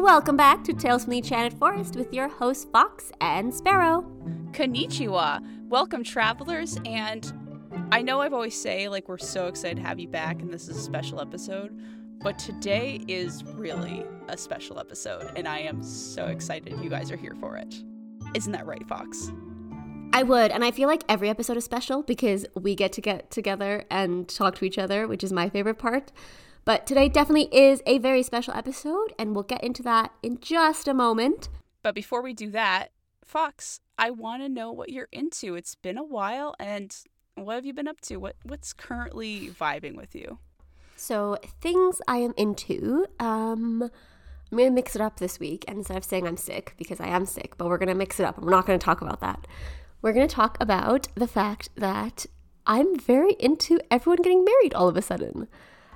Welcome back to Tales from the Enchanted Forest with your hosts Fox and Sparrow. Konnichiwa. Welcome, travelers, and I know I've always say, like, we're so excited to have you back, and this is a special episode, but today is really a special episode, and I am so excited you guys are here for it. Isn't that right, Fox? I would, and I feel like every episode is special because we get together and talk to each other, which is my favorite part. But today definitely is a very special episode, and we'll get into that in just a moment. But before we do that, Fox, I want to know what you're into. It's been a while, and what have you been up to? What's currently vibing with you? So, things I am into, I'm going to mix it up this week, and instead of saying I'm sick, because I am sick, but we're going to mix it up, and we're not going to talk about that. We're going to talk about the fact that I'm very into everyone getting married all of a sudden.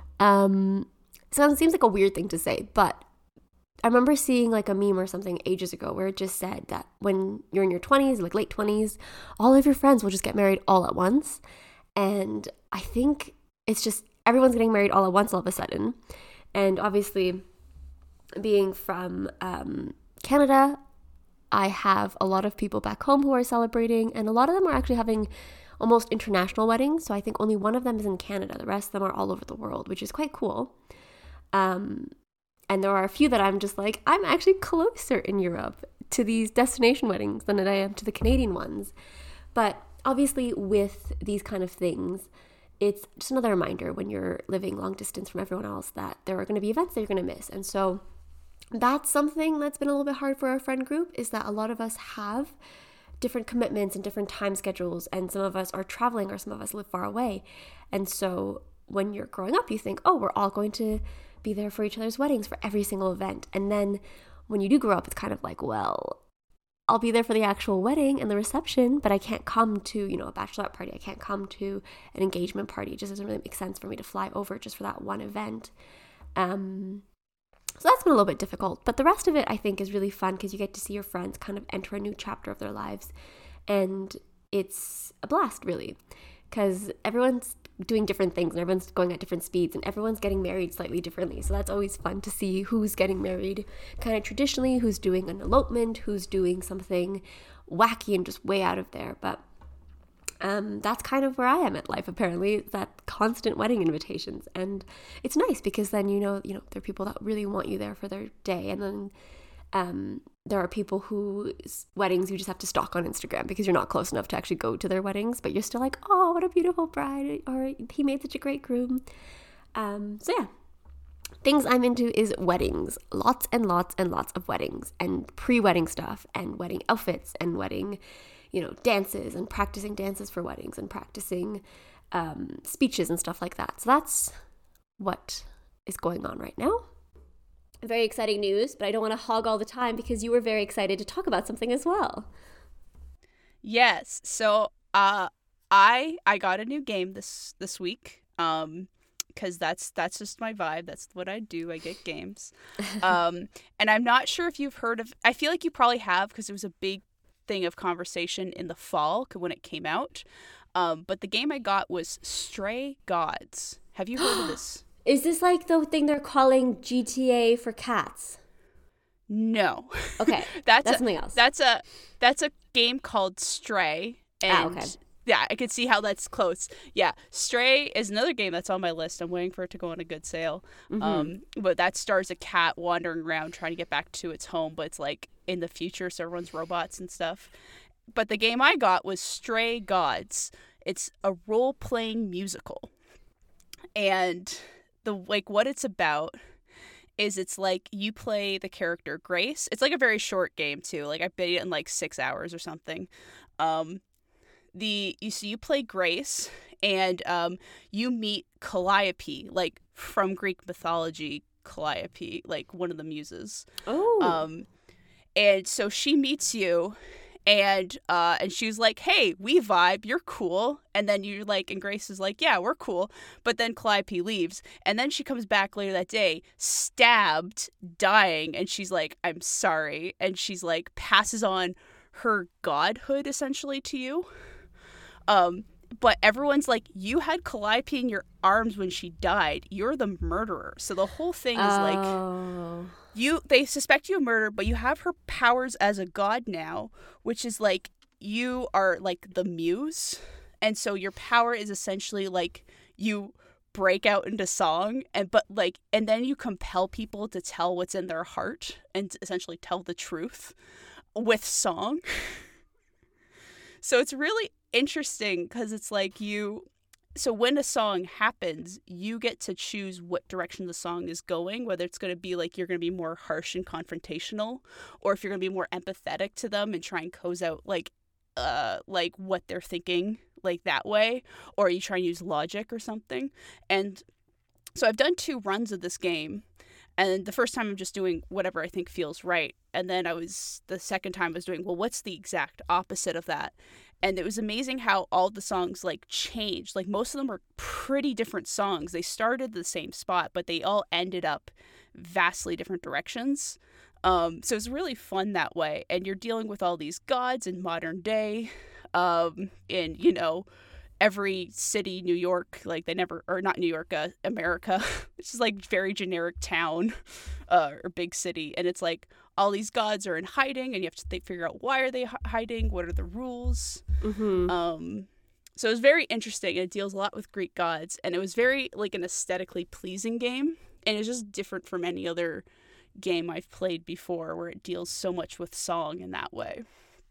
So it seems like a weird thing to say, but I remember seeing like a meme or something ages ago where it just said that when you're in your 20s, like late 20s, all of your friends will just get married all at once. And I think it's just everyone's getting married all at once all of a sudden. And obviously, being from Canada, I have a lot of people back home who are celebrating, and a lot of them are actually having almost international weddings. So I think only one of them is in Canada. The rest of them are all over the world, which is quite cool. And there are a few that I'm just like, I'm actually closer in Europe to these destination weddings than I am to the Canadian ones. But obviously with these kind of things, it's just another reminder when you're living long distance from everyone else that there are going to be events that you're going to miss. And so that's something that's been a little bit hard for our friend group, is that a lot of us have different commitments and different time schedules, and some of us are traveling or some of us live far away. And so when you're growing up, you think, oh, we're all going to be there for each other's weddings for every single event. And then when you do grow up, it's kind of like, well, I'll be there for the actual wedding and the reception, but I can't come to, a bachelorette party. I can't come to an engagement party. It just doesn't really make sense for me to fly over just for that one event. So that's been a little bit difficult, but the rest of it I think is really fun because you get to see your friends kind of enter a new chapter of their lives, and it's a blast really, because everyone's doing different things and everyone's going at different speeds and everyone's getting married slightly differently. So that's always fun to see who's getting married kind of traditionally, who's doing an elopement, who's doing something wacky and just way out of there. But that's kind of where I am at life, apparently, that constant wedding invitations. And it's nice because then, there are people that really want you there for their day. And then there are people whose weddings you just have to stalk on Instagram because you're not close enough to actually go to their weddings, but you're still like, oh, what a beautiful bride, or he made such a great groom. So yeah, things I'm into is weddings, lots and lots and lots of weddings, and pre-wedding stuff, and wedding outfits, and wedding dances, and practicing dances for weddings, and practicing speeches and stuff like that. So that's what is going on right now. Very exciting news, but I don't want to hog all the time because you were very excited to talk about something as well. Yes. So I got a new game this week. Because that's just my vibe. That's what I do. I get games. And I'm not sure if you've heard of, I feel like you probably have because it was a big thing of conversation in the fall when it came out. But the game I got was Stray Gods. Have you heard of this? Is this like the thing they're calling GTA for cats? No. Okay. That's something else. That's a game called Stray. And okay. Yeah, I could see how that's close. Yeah, Stray is another game that's on my list. I'm waiting for it to go on a good sale. Mm-hmm. But that stars a cat wandering around trying to get back to its home, but it's like in the future, so everyone's robots and stuff. But the game I got was Stray Gods. It's a role-playing musical. And what it's about is it's like you play the character Grace. It's like a very short game too. Like I beat it in like 6 hours or something. You play Grace, and you meet Calliope, like from Greek mythology, Calliope, like one of the muses. Oh. And so she meets you, and she's like, "Hey, we vibe. You're cool." And then you're like, and Grace is like, "Yeah, we're cool." But then Calliope leaves, and then she comes back later that day, stabbed, dying, and she's like, "I'm sorry," and she's like, passes on her godhood essentially to you. But everyone's like, you had Calliope in your arms when she died. You're the murderer. So the whole thing is like, they suspect you of murder, but you have her powers as a god now, which is like you are like the muse. And so your power is essentially like you break out into song and then you compel people to tell what's in their heart and essentially tell the truth with song. So it's really interesting because it's like so when a song happens, you get to choose what direction the song is going, whether it's going to be like you're going to be more harsh and confrontational, or if you're going to be more empathetic to them and try and coze out like what they're thinking like that way, or you try and use logic or something. And so I've done 2 runs of this game, and the first time I'm just doing whatever I think feels right, and then the second time I was doing, well, what's the exact opposite of that? And it was amazing how all the songs like changed. Like most of them were pretty different songs. They started the same spot, but they all ended up vastly different directions. So it's really fun that way. And you're dealing with all these gods in modern day, in, you know, every city, New York, like or not New York, America. It's just like very generic town, or big city. And it's like all these gods are in hiding, and you have to figure out why are they hiding? What are the rules? Mm-hmm. So it was very interesting. It deals a lot with Greek gods, and it was very like an aesthetically pleasing game. And it's just different from any other game I've played before where it deals so much with song in that way.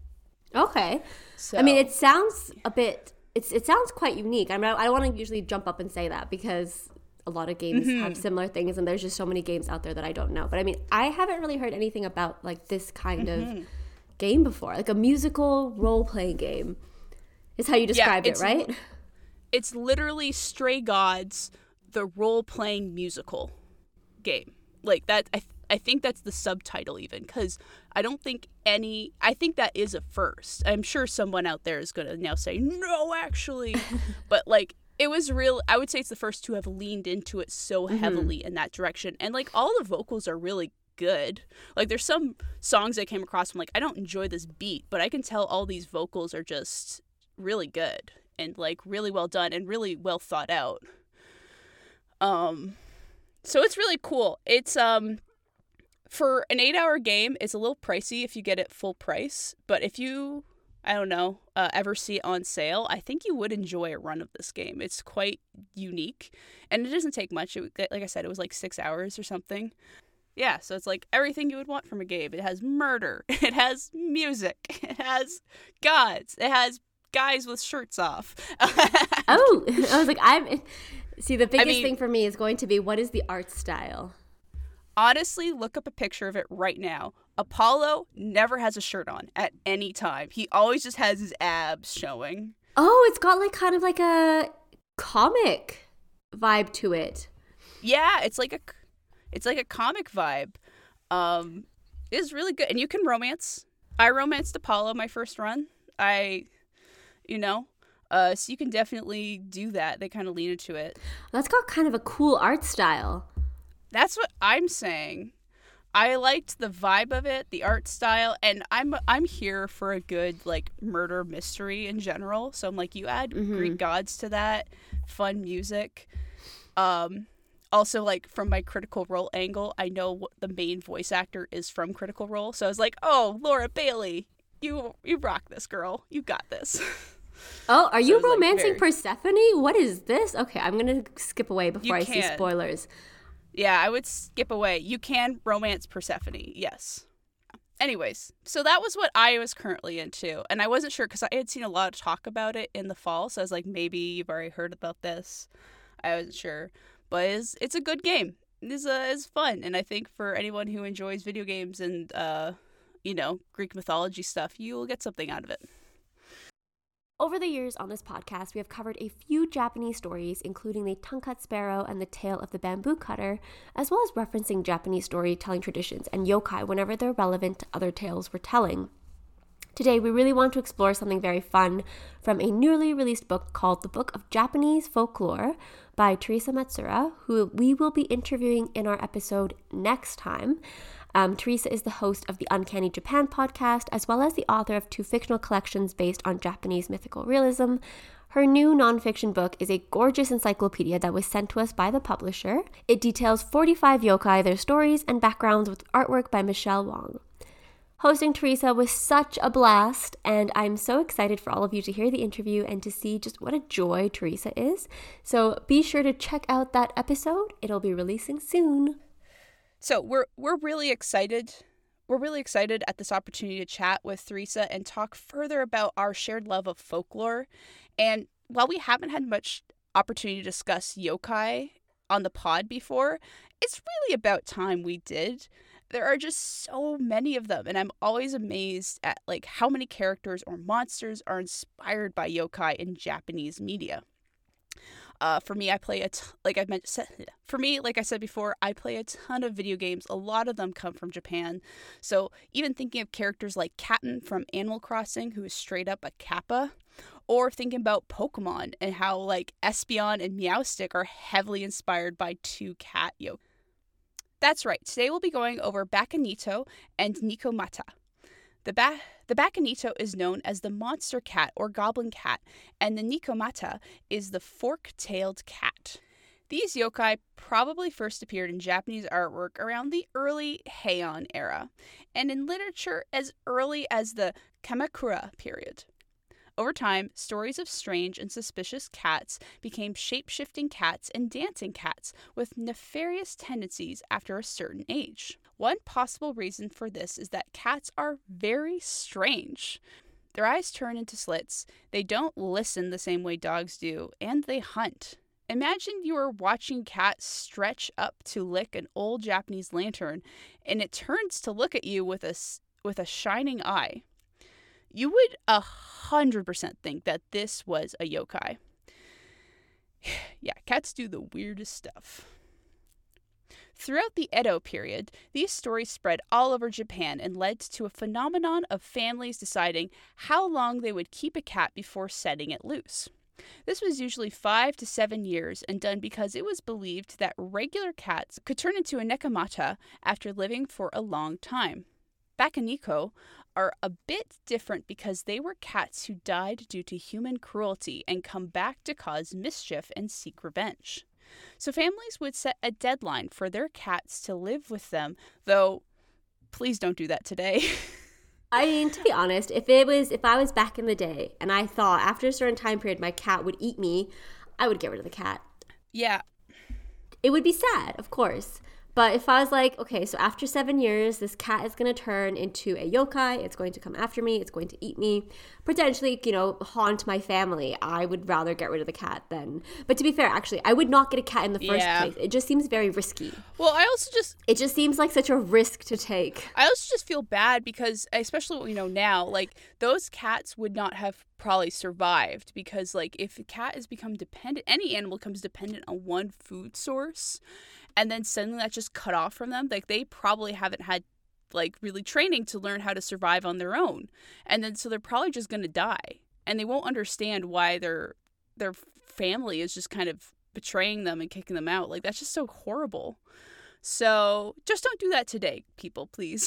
Okay. So, I mean, it sounds a bit, it sounds quite unique. I mean, I don't want to usually jump up and say that because a lot of games have similar things and there's just so many games out there that I don't know. But I mean, I haven't really heard anything about like this kind of game before. Like a musical role-playing game is how you described it, right? It's literally Stray Gods, the role-playing musical game. Like that, I think that's the subtitle even, because I think that is a first. I'm sure someone out there is going to now say, no, actually. But like, it was real. I would say it's the first to have leaned into it so heavily in that direction. And like, all the vocals are really good. Like, there's some songs I came across, I'm like, I don't enjoy this beat, but I can tell all these vocals are just really good and like really well done and really well thought out. So it's really cool. It's for an 8-hour game, it's a little pricey if you get it full price. But if you, I don't know, ever see it on sale, I think you would enjoy a run of this game. It's quite unique, and it doesn't take much. Like I said, it was like 6 hours or something. Yeah, so it's like everything you would want from a game. It has murder. It has music. It has gods. It has guys with shirts off. Oh, I was like, see, the biggest thing for me is going to be, what is the art style? Honestly, look up a picture of it right now. Apollo never has a shirt on at any time. He always just has his abs showing. Oh, it's got like kind of like a comic vibe to it. Yeah, it's like a comic vibe. It's really good, and you can romance. I romanced Apollo my first run. So you can definitely do that. They kind of lean into it. That's got kind of a cool art style. That's what I'm saying. I liked the vibe of it, the art style, and I'm here for a good like murder mystery in general. So I'm like, you add Greek gods to that, fun music. Also, like from my Critical Role angle, I know what the main voice actor is from Critical Role, so I was like, oh, Laura Bailey, you rock this, girl, you got this. Oh, are you romancing Persephone? What is this? Okay, I'm gonna skip away before I see spoilers. Yeah, I would skip away. You can romance Persephone, yes. Anyways, so that was what I was currently into. And I wasn't sure because I had seen a lot of talk about it in the fall. So I was like, maybe you've already heard about this. I wasn't sure. But it's a good game. It's fun. And I think for anyone who enjoys video games and, Greek mythology stuff, you will get something out of it. Over the years on this podcast, we have covered a few Japanese stories, including the tongue-cut sparrow and the tale of the bamboo cutter, as well as referencing Japanese storytelling traditions and yokai whenever they're relevant to other tales we're telling. Today, we really want to explore something very fun from a newly released book called The Book of Japanese Folklore by Teresa Matsuura, who we will be interviewing in our episode next time. Teresa is the host of the Uncanny Japan podcast, as well as the author of 2 fictional collections based on Japanese mythical realism. Her new nonfiction book is a gorgeous encyclopedia that was sent to us by the publisher. It details 45 yokai, their stories, and backgrounds with artwork by Michelle Wong. Hosting Teresa was such a blast, and I'm so excited for all of you to hear the interview and to see just what a joy Teresa is. So be sure to check out that episode. It'll be releasing soon. So we're really excited. We're really excited at this opportunity to chat with Teresa and talk further about our shared love of folklore. And while we haven't had much opportunity to discuss yokai on the pod before, it's really about time we did. There are just so many of them, and I'm always amazed at like how many characters or monsters are inspired by yokai in Japanese media. For me, like I said before, I play a ton of video games. A lot of them come from Japan. So even thinking of characters like Katten from Animal Crossing, who is straight up a kappa, or thinking about Pokemon and how like Espeon and Meowstic are heavily inspired by two cat yokai. That's right. Today we'll be going over Bakenito and Nikomata. The Bakenito is known as the monster cat or goblin cat, and the Nikomata is the fork-tailed cat. These yokai probably first appeared in Japanese artwork around the early Heian era, and in literature as early as the Kamakura period. Over time, stories of strange and suspicious cats became shape-shifting cats and dancing cats with nefarious tendencies after a certain age. One possible reason for this is that cats are very strange. Their eyes turn into slits, they don't listen the same way dogs do, and they hunt. Imagine you are watching cats stretch up to lick an old Japanese lantern, and it turns to look at you with a shining eye. You would 100% think that this was a yokai. Yeah, cats do the weirdest stuff. Throughout the Edo period, these stories spread all over Japan and led to a phenomenon of families deciding how long they would keep a cat before setting it loose. This was usually 5 to 7 years and done because it was believed that regular cats could turn into a nekomata after living for a long time. Bakeniko are a bit different because they were cats who died due to human cruelty and come back to cause mischief and seek revenge. So families would set a deadline for their cats to live with them, though please don't do that today. I mean, to be honest, if I was back in the day and I thought after a certain time period my cat would eat me, I would get rid of the cat. Yeah. It would be sad, of course. But if I was like, okay, so after 7 years, this cat is going to turn into a yokai. It's going to come after me. It's going to eat me. Potentially, haunt my family. I would rather get rid of the cat than. But to be fair, actually, I would not get a cat in the first place. It just seems very risky. Well, it just seems like such a risk to take. I also just feel bad because, especially what we know now, like those cats would not have probably survived because, like, if a cat has become dependent, any animal becomes dependent on one food source, and then suddenly that's just cut off from them. Like, they probably haven't had, like, really training to learn how to survive on their own. And then so they're probably just going to die. And they won't understand why their family is just kind of betraying them and kicking them out. Like, that's just so horrible. So just don't do that today, people, please.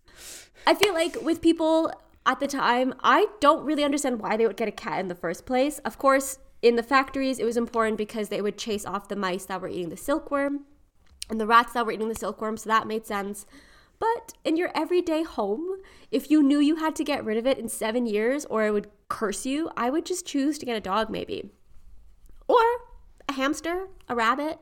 I feel like with people at the time, I don't really understand why they would get a cat in the first place. Of course, in the factories, it was important because they would chase off the mice that were eating the silkworm and the rats that were eating the silkworm, so that made sense. But in your everyday home, if you knew you had to get rid of it in 7 years or it would curse you, I would just choose to get a dog maybe. Or a hamster, a rabbit.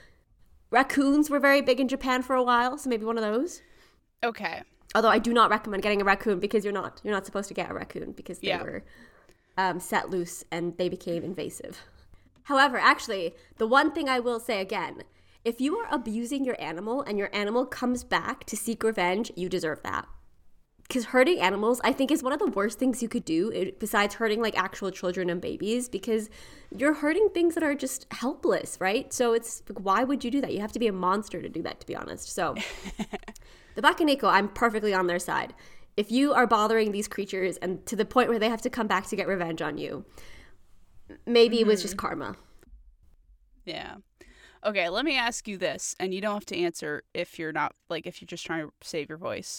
Raccoons were very big in Japan for a while, so maybe one of those. Okay. Although I do not recommend getting a raccoon because you're not supposed to get a raccoon because they were set loose and they became invasive. However, actually, the one thing I will say again, if you are abusing your animal and your animal comes back to seek revenge, you deserve that. Because hurting animals, I think, is one of the worst things you could do besides hurting like actual children and babies, because you're hurting things that are just helpless, right? So it's like, why would you do that? You have to be a monster to do that, to be honest. So the Bakeneko, I'm perfectly on their side. If you are bothering these creatures and to the point where they have to come back to get revenge on you, maybe it was just karma. Yeah. Okay, let me ask you this, and you don't have to answer if you're not, like, if you're just trying to save your voice.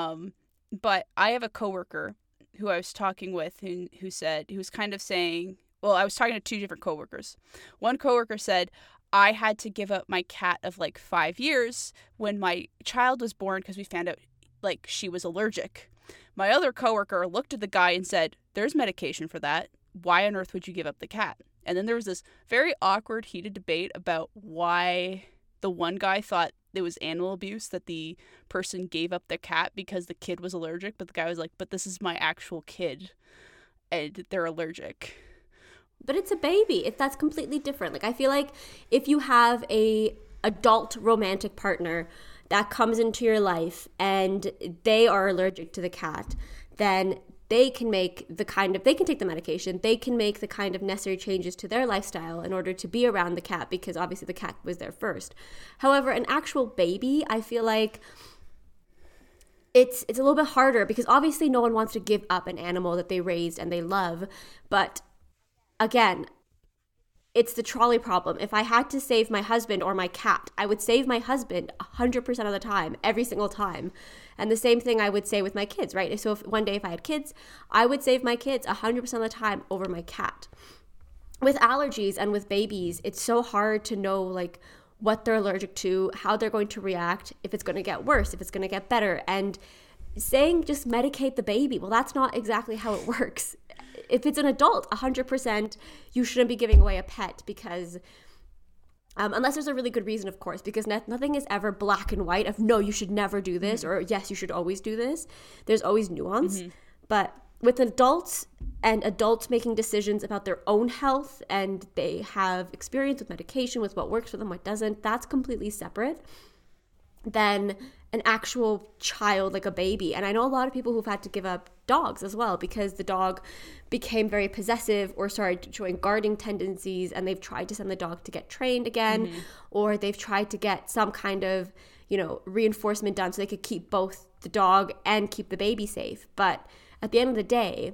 But I have a coworker who I was talking with who was kind of saying, well, I was talking to two different coworkers. One coworker said, I had to give up my cat of like 5 years when my child was born because we found out like she was allergic. My other coworker looked at the guy and said, there's medication for that. Why on earth would you give up the cat? And then there was this very awkward, heated debate about why the one guy thought it was animal abuse that the person gave up their cat because the kid was allergic. But the guy was like, but this is my actual kid and they're allergic. But it's a baby. That's completely different. Like, I feel like if you have a adult romantic partner that comes into your life and they are allergic to the cat, then they can take the medication, they can make the kind of necessary changes to their lifestyle in order to be around the cat, because obviously the cat was there first. However, an actual baby, I feel like it's a little bit harder, because obviously no one wants to give up an animal that they raised and they love. But again, it's the trolley problem. If I had to save my husband or my cat, I would save my husband 100% of the time, every single time. And the same thing I would say with my kids, right? So if one day if I had kids, I would save my kids 100% of the time over my cat. With allergies and with babies, it's so hard to know like what they're allergic to, how they're going to react, if it's going to get worse, if it's going to get better. And saying just medicate the baby, well, that's not exactly how it works. If it's an adult, 100%, you shouldn't be giving away a pet, because unless there's a really good reason, of course, because nothing is ever black and white of no, you should never do this, or yes, you should always do this. There's always nuance. But with adults and adults making decisions about their own health, and they have experience with medication, with what works for them, what doesn't, that's completely separate than an actual child, like a baby. And I know a lot of people who've had to give up dogs as well because the dog became very possessive or started showing guarding tendencies, and they've tried to send the dog to get trained again, or they've tried to get some kind of, reinforcement done so they could keep both the dog and keep the baby safe. But at the end of the day,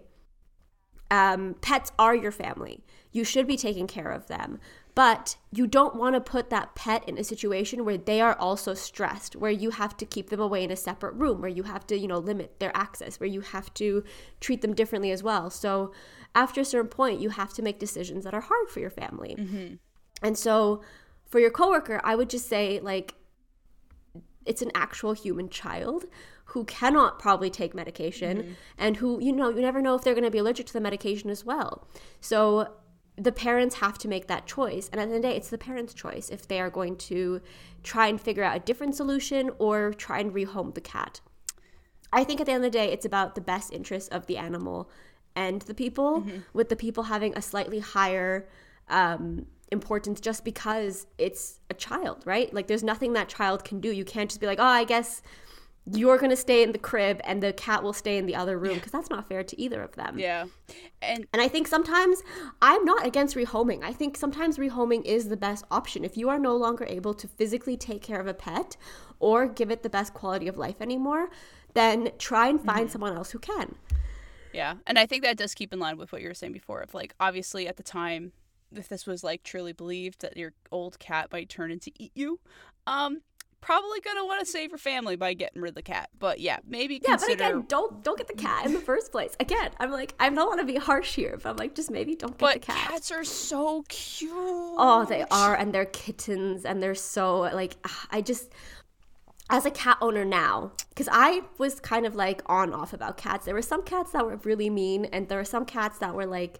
pets are your family. You should be taking care of them. But you don't want to put that pet in a situation where they are also stressed, where you have to keep them away in a separate room, where you have to, limit their access, where you have to treat them differently as well. So after a certain point, you have to make decisions that are hard for your family. And so for your coworker, I would just say, like, it's an actual human child who cannot probably take medication and who, you never know if they're going to be allergic to the medication as well. So the parents have to make that choice. And at the end of the day, it's the parents' choice if they are going to try and figure out a different solution or try and rehome the cat. I think at the end of the day, it's about the best interest of the animal and the people, with the people having a slightly higher importance just because it's a child, right? Like, there's nothing that child can do. You can't just be like, oh, I guess you're going to stay in the crib and the cat will stay in the other room, because that's not fair to either of them. Yeah. And I think sometimes, I'm not against rehoming. I think sometimes rehoming is the best option. If you are no longer able to physically take care of a pet or give it the best quality of life anymore, then try and find someone else who can. Yeah. And I think that does keep in line with what you were saying before of, like, obviously at the time, if this was like truly believed that your old cat might turn into eat you, probably gonna want to save your family by getting rid of the cat. But yeah, maybe consider... but again, don't get the cat in the first place. Again, I'm like, I don't want to be harsh here, but I'm like, just maybe don't get the cat. But cats are so cute. Oh, they are, and they're kittens, and they're so, like, I just... As a cat owner now, because I was kind of like on-off about cats. There were some cats that were really mean, and there were some cats that were like,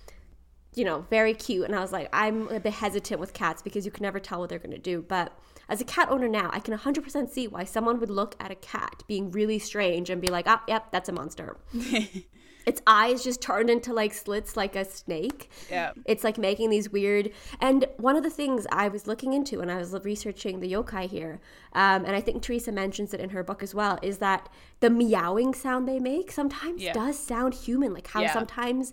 very cute. And I was like, I'm a bit hesitant with cats because you can never tell what they're going to do. But as a cat owner now, I can 100% see why someone would look at a cat being really strange and be like, oh, yep, that's a monster. Its eyes just turned into like slits like a snake. Yeah. It's like making these weird... And one of the things I was looking into when I was researching the yokai here, and I think Teresa mentions it in her book as well, is that the meowing sound they make sometimes does sound human. Like how sometimes...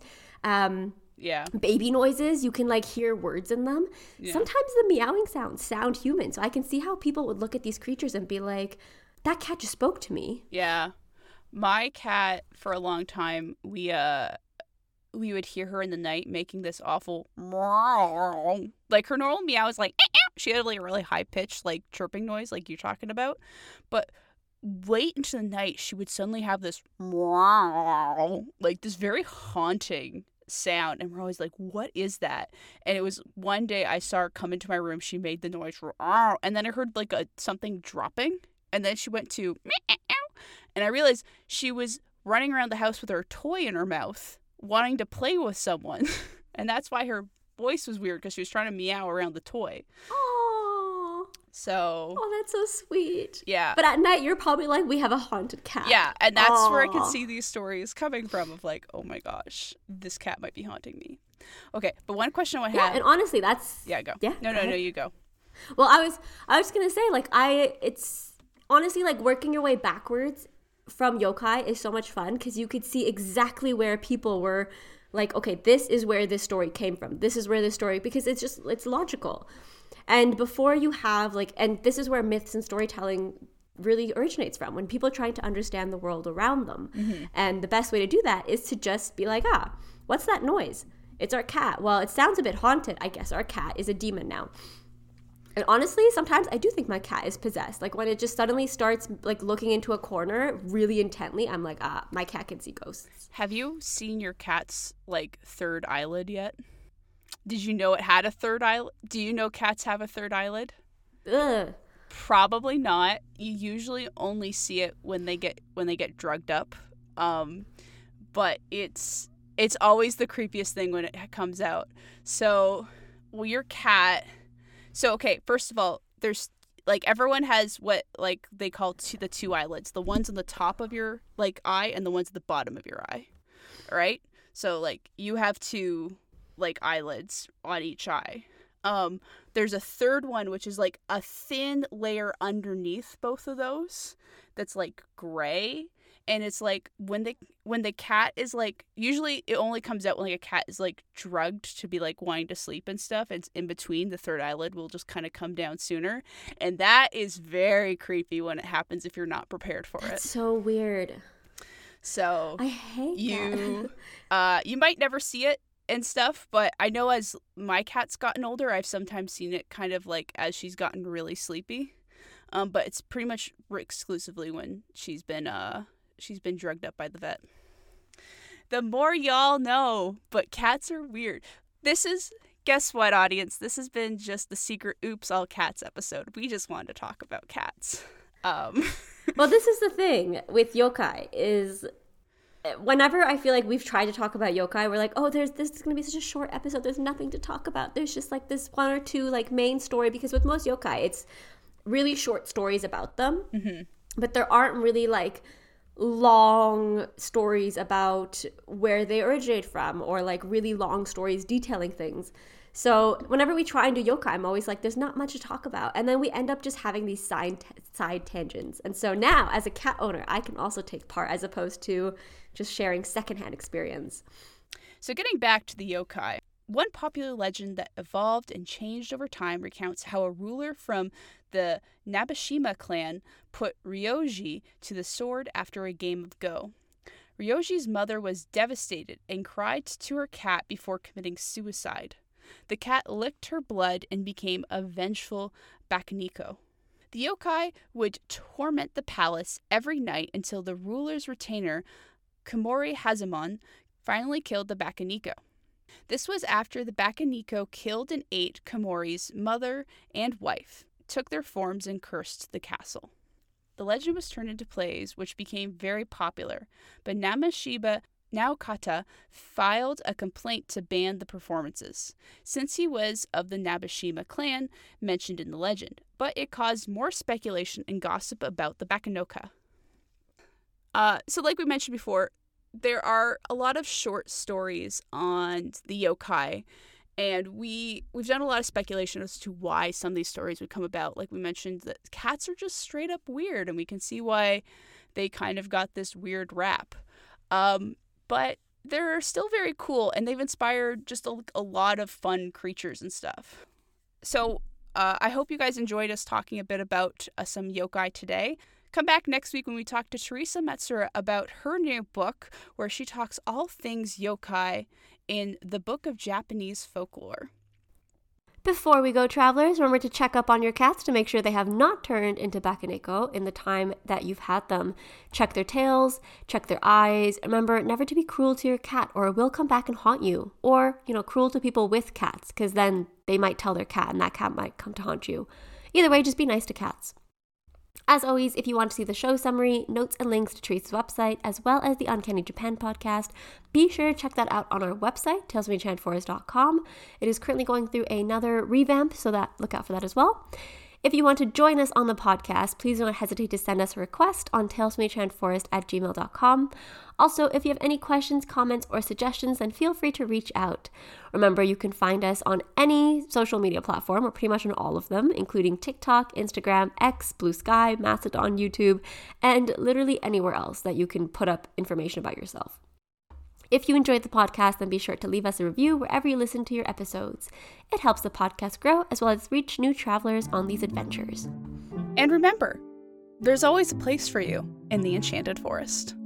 baby noises, you can like hear words in them. Sometimes the meowing sound human. So I can see how people would look at these creatures and be like, that cat just spoke to me. Yeah. My cat, for a long time, we would hear her in the night making this awful meow. Like, her normal meow is like, she had like a really high pitched like chirping noise like you're talking about. But late into the night, she would suddenly have this meow, like this very haunting sound, and we're always like, what is that? And it was one day I saw her come into my room. She made the noise, and then I heard like something dropping, and then she went to meow, and I realized she was running around the house with her toy in her mouth, wanting to play with someone. And that's why her voice was weird, because she was trying to meow around the toy. Oh. So. Oh, that's so sweet. Yeah. But at night, you're probably like, we have a haunted cat. Yeah, and that's where I can see these stories coming from of like, oh my gosh, this cat might be haunting me. Okay, but one question I had. Yeah, and honestly, that's. Yeah, go. Yeah. No, you go. Well, I was gonna say, like, it's honestly like working your way backwards from yokai is so much fun, because you could see exactly where people were like, okay, this is where this story came from. This is where this story, because it's logical. And before you have like, and this is where myths and storytelling really originates from, when people are trying to understand the world around them. Mm-hmm. And the best way to do that is to just be like, what's that noise? It's our cat. Well, it sounds a bit haunted. I guess our cat is a demon now. And honestly, sometimes I do think my cat is possessed. Like when it just suddenly starts like looking into a corner really intently, I'm like, my cat can see ghosts. Have you seen your cat's like third eyelid yet? Did you know it had a third eyelid? Do you know cats have a third eyelid? Ugh. Probably not. You usually only see it when they get drugged up. But it's always the creepiest thing when it comes out. So, your cat. So, okay, first of all, there's like everyone has what like they call the two eyelids, the ones on the top of your like eye and the ones at the bottom of your eye. All right? So, like you have two like eyelids on each eye. There's a third one, which is like a thin layer underneath both of those that's like gray, and it's like when the cat is like, usually it only comes out when like a cat is like drugged to be like wanting to sleep and stuff, and in between the third eyelid will just kind of come down sooner, and that is very creepy when it happens if you're not prepared for it. So weird. So I hate that. You might never see it and stuff, but I know as my cat's gotten older, I've sometimes seen it kind of like as she's gotten really sleepy. But it's pretty much exclusively when she's been drugged up by the vet. The more y'all know, but cats are weird. Guess what, audience? This has been just the secret Oops All Cats episode. We just wanted to talk about cats. Well, this is the thing with yokai is, whenever I feel like we've tried to talk about yokai, we're like, this is going to be such a short episode. There's nothing to talk about. There's just like this one or two like main story, because with most yokai, it's really short stories about them. Mm-hmm. But there aren't really like long stories about where they originate from, or like really long stories detailing things. So whenever we try and do yokai, I'm always like, there's not much to talk about. And then we end up just having these side tangents. And so now, as a cat owner, I can also take part, as opposed to just sharing secondhand experience. So getting back to the yokai, one popular legend that evolved and changed over time recounts how a ruler from the Nabeshima clan put Ryoji to the sword after a game of Go. Ryoji's mother was devastated and cried to her cat before committing suicide. The cat licked her blood and became a vengeful Bakeneko. The yokai would torment the palace every night until the ruler's retainer, Komori Hazemon, finally killed the Bakeneko. This was after the Bakeneko killed and ate Komori's mother and wife, took their forms, and cursed the castle. The legend was turned into plays, which became very popular, but Nabeshima Naokata filed a complaint to ban the performances, since he was of the Nabeshima clan mentioned in the legend, but it caused more speculation and gossip about the Bakeneko. So like we mentioned before, there are a lot of short stories on the yokai, and we've done a lot of speculation as to why some of these stories would come about. Like we mentioned, that cats are just straight up weird, and we can see why they kind of got this weird rap. But they're still very cool, and they've inspired just a lot of fun creatures and stuff. So I hope you guys enjoyed us talking a bit about some yokai today. Come back next week when we talk to Teresa Metzger about her new book, where she talks all things yokai in the Book of Japanese Folklore. Before we go, travelers, remember to check up on your cats to make sure they have not turned into Bakeneko in the time that you've had them. Check their tails, check their eyes. Remember never to be cruel to your cat or it will come back and haunt you. Or, cruel to people with cats, because then they might tell their cat and that cat might come to haunt you. Either way, just be nice to cats. As always, if you want to see the show summary, notes and links to Teresa's website, as well as the Uncanny Japan podcast, be sure to check that out on our website, talesfromenchantedforest.com. It is currently going through another revamp, so look out for that as well. If you want to join us on the podcast, please don't hesitate to send us a request on talesfromenchantedforest@gmail.com. Also, if you have any questions, comments, or suggestions, then feel free to reach out. Remember, you can find us on any social media platform, or pretty much on all of them, including TikTok, Instagram, X, Blue Sky, Mastodon, YouTube, and literally anywhere else that you can put up information about yourself. If you enjoyed the podcast, then be sure to leave us a review wherever you listen to your episodes. It helps the podcast grow as well as reach new travelers on these adventures. And remember, there's always a place for you in the Enchanted Forest.